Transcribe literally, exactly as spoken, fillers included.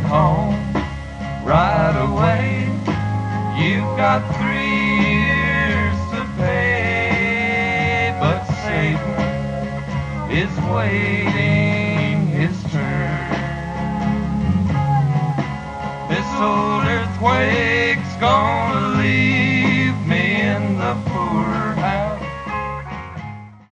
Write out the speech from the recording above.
home right away. You've got three years to pay, but Satan is waiting his turn. This old earthquake's gonna